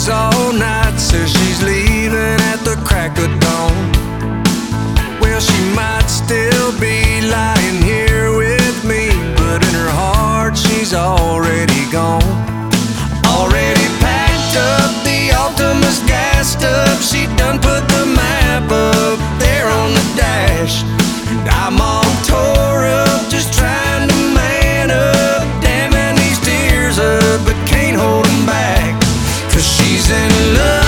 drinks all night, says she's leaving at the crack of dawn. Well, she might still be lying here with me, but in her heart she's already gone. Already packed up, the Altima's gassed up, she done put the map up there on the dash. I'm all tore up, just trying to man up, damming these tears up, but can't hold them back, 'cause she's in love.